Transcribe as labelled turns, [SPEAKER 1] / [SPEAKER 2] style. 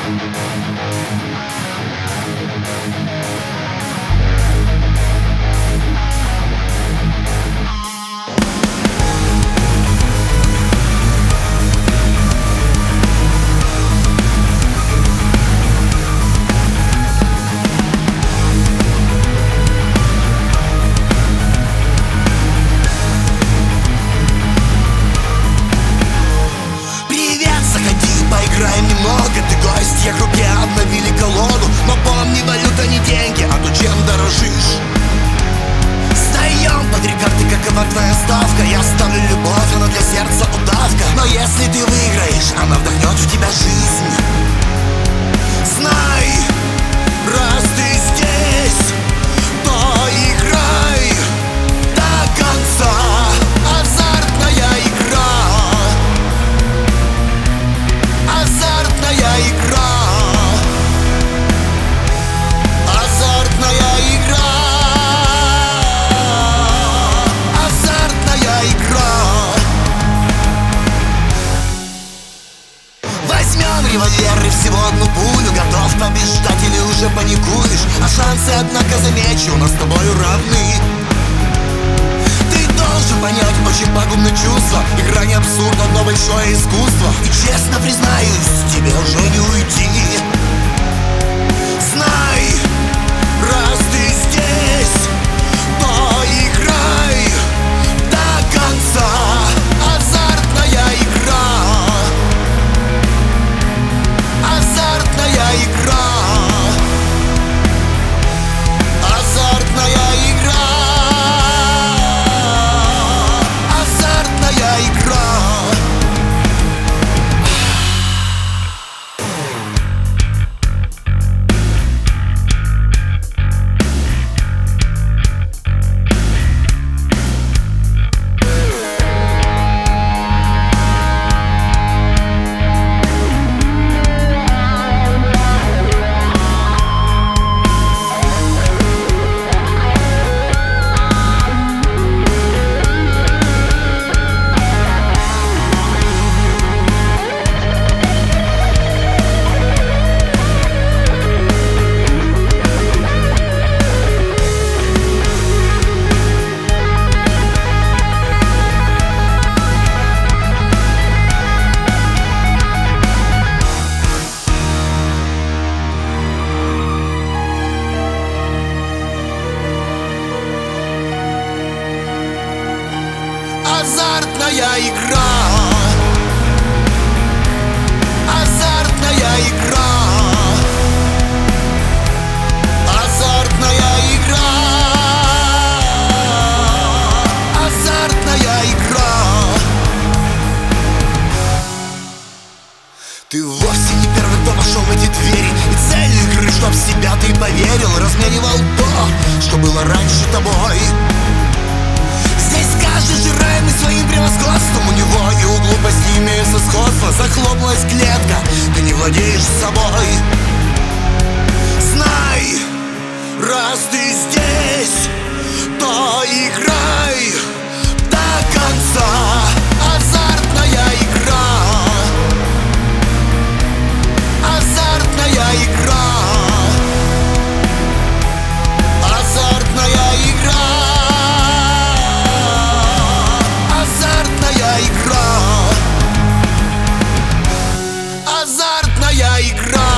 [SPEAKER 1] Поиграем немного, ты гость, я руке обновили колоду. Но помни, валюта не деньги, а то чем дорожишь. Встаем под карты, какова твоя ставка. Я ставлю любовь, она для сердца удавка. Но если ты выиграешь, она вдохнет в тебя жизнь. Знай, раз ты здесь, то играй до конца. Азартная игра, азартная игра, азартная игра, азартная игра. Возьмем револьвер и всего одну пулю. Готов побеждать или уже паникуешь? А шансы, однако, замечу, у нас с тобою равны. Ты должен понять очень пагубное чувство. Игра не абсурдна, но большое искусство. И честно признаюсь, тебе уже не уйти. Знай, раз ты здесь, то играй до конца. Азартная игра, азартная игра, азартная игра, азартная игра. Азартная игра, азартная игра, азартная игра, азартная игра. Ты вовсе не первый, кто вошел в эти двери. И цель игры, чтоб в себя ты поверил, разменивал то, что было раньше тобой. Здесь каждый жираемый своим превосходством. У него и у глупости имеется сходство. Захлопнулась клетка, ты не владеешь собой. Знай, раз ты здесь, то играй до конца. Азартная игра, азартная игра, азартная игра, азартная игра, азартная игра.